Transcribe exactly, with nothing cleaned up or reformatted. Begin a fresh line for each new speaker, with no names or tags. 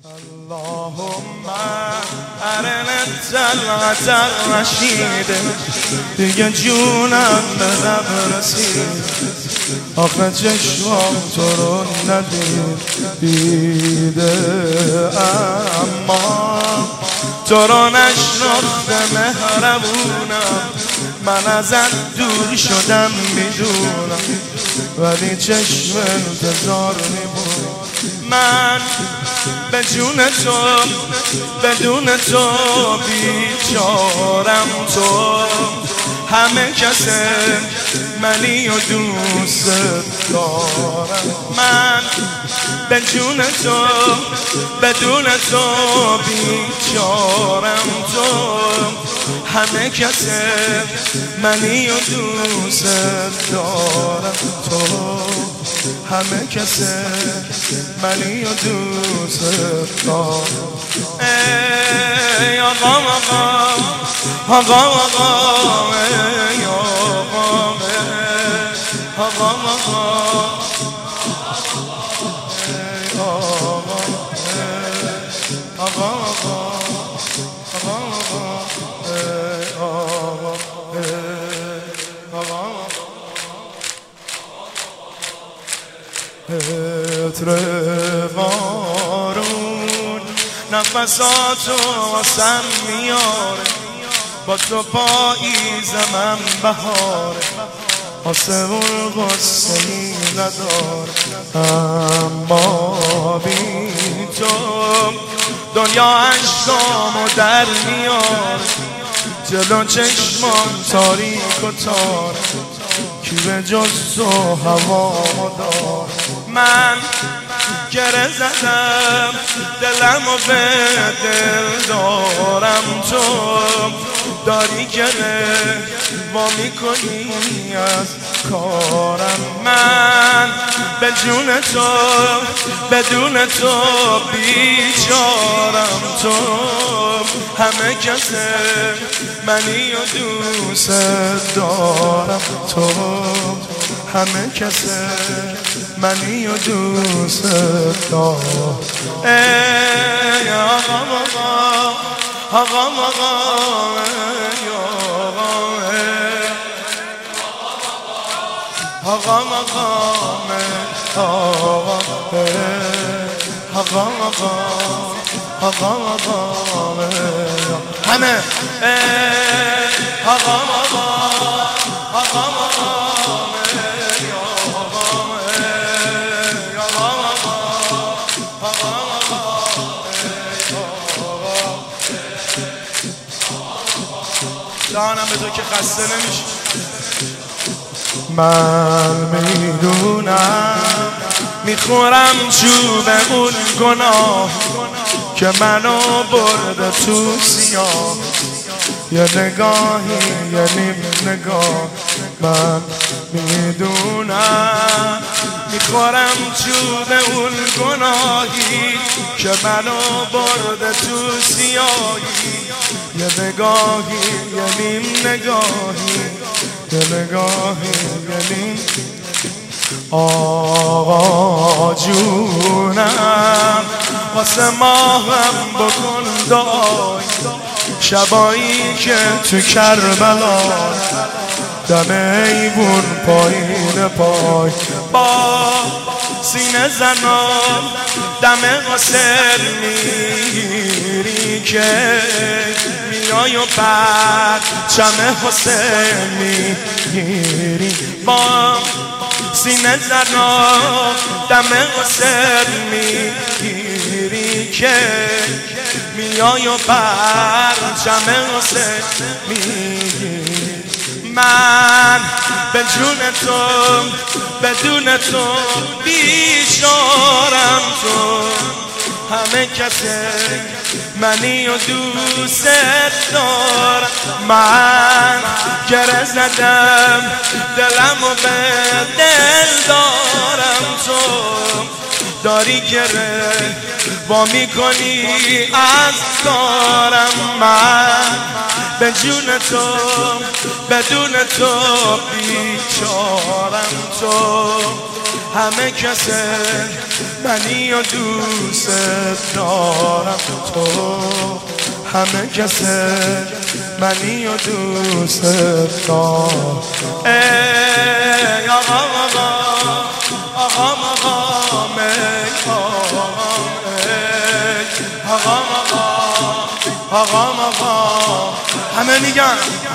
اللهم ارنا طلعت الرشید دیگه جونم به لب رسید آخه چشمام تو رو ندیده اما تو رو نشناخته مهربونم من ازت دور شدم میدونم ولی چشم انتظار میبود من به جون تو بدون تو بیچارم تو همه کسه منی و دوست دارم من به جون تو بدون تو بیچارم تو همه کسه منی و دوست دارم تو همه کسه منی و دوست دارم ای آقا آقا آقا آقا ای آقا آقا آقا ای آقا آقا عطر بارون نفساتو واسم میاره با تو پاییزم بهاره آسمون غصه‌ای نداره اما بی تو دنیا عشقامو در میاره جلو چشمان تاریک و تاره کی به جز تو هوامو داره من گره زدم دلمو به دل دارم تو داری گره وا میکنی از کارم من به جون تو بدون تو بیچارم تو همه کسه منی و دوست دارم تو همه کسه منی و دوست دارم ای آقا آقا آقا آقا ای آقا آقا آقا آقا آقا آقا همه آقا آقا آقا جانم به تو که خسته نمیشه من میدونم میخورم چوب اون گناه که منو برده تو سیاه یه نگاهی یه نیم نگاه من میدونم میخورم چوب اون گناهی که منو برده تو سیاهی یه نگاهی یه نیم نگاهی یه نگاهی یه نیم آقا جونم واسه ماهم بکن دعای شبایی که تو کربلا دم ایوون پایین پای با سینه زنم دم قصر میگیری که میای و بعد چمه حسین میگیری با سینه زنم دم قصر میگیری که میای و بعد چمه حسین میگیری من به جون تو بدون تو بیچارم تو همه کسه منی و دوست دارم من گره زدم دلمو به دل دارم تو داری گره وا میکنی از کارم من به جون تو بدون تو بیچارم تو همه کسه منی و دوست دارم تو همه کسه منی و دوست دارم ای آقا آقا آقا مقام ای آقا آقا آقا آقا آقا همه میگن